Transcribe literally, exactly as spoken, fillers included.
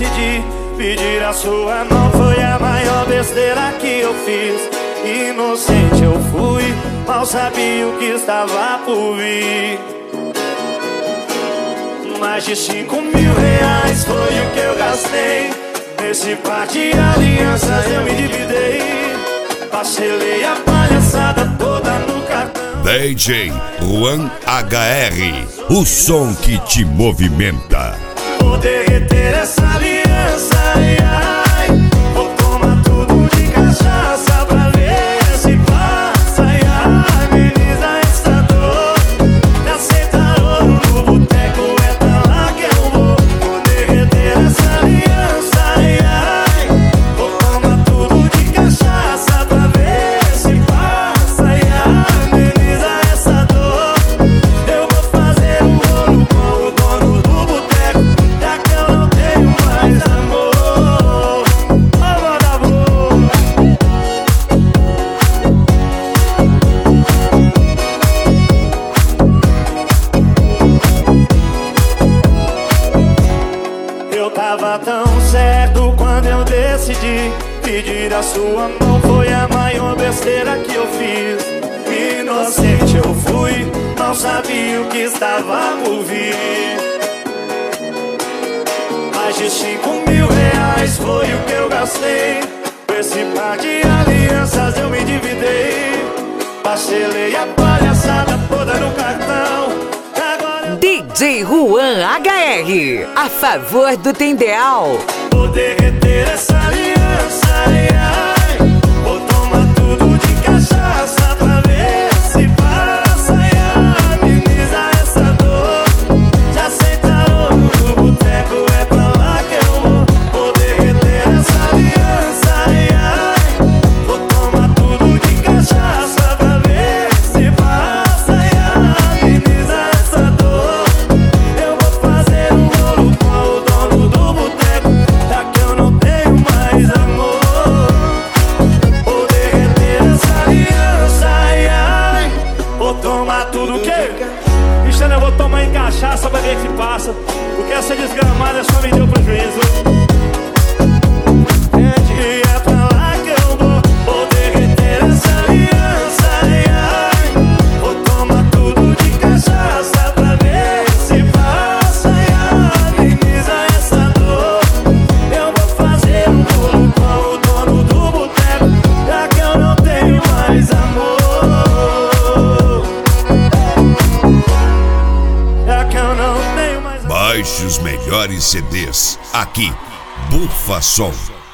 decidi pedir a sua mão, foi a maior besteira que eu fiz. Inocente eu fui, mal sabia o que estava por vir. Mais de cinco mil reais foi o que eu gastei. Nesse par de alianças eu me dividei. Parcelei a palhaçada toda no cartão. D J Juan H R, o som que te movimenta. Vou derreter essa aliança, ai, ai. Vou tomar tudo de cachaça pra ver se passa, ai, ai. Ameniza essa dor. Me aceitaram no boteco, é pra lá que eu vou. Vou derreter essa aliança, ai, ai. Vou tomar tudo de cachaça pra ver se passa, ai, ai. Ameniza essa dor. Eu vou fazer um rolo com o dono do boteco, já que eu não tenho mais amor. Oh, vagabundo. Eu tava tão certo quando eu decidi pedir a sua mão, foi a maior besteira que eu fiz. Inocente eu fui, não sabia o que estava por vir. Mais de cinco mil reais foi o que eu gastei. Com esse par de alianças eu me dividei. Parcelei a palhaçada toda no cartão. Agora D J Juan H R, a favor do Tendeal. vou derreter essa aliança, ai, ai. Vou tomar tudo de cachaça pra ver se passa, ai, ai. Ameniza essa dor. Já aceitaram no boteco, é pra lá que eu vou. Vou derreter essa aliança, ai, ai. Vou tomar tudo de cachaça pra ver se passa, ai, ai. Ameniza essa dor. Eu vou fazer um rolo com o dono do boteco, já que eu não tenho mais amor. Vou derreter essa aliança, ai, ai. Vou tomar tudo que Cristiano, eu vou tomar em cachaça pra ver o que passa, porque essa desgramada só me deu prejuízo. É, é pra lá que eu vou. Vou derreter essa aliança, ai, ai. Vou tomar tudo de cachaça pra ver se passa, ai, ai. Ameniza essa dor. Eu vou fazer um bolo com o dono do boteco, já que eu não tenho mais amor. Já que eu não tenho mais amor. Baixe os melhores C Ds aqui, Bufa Som.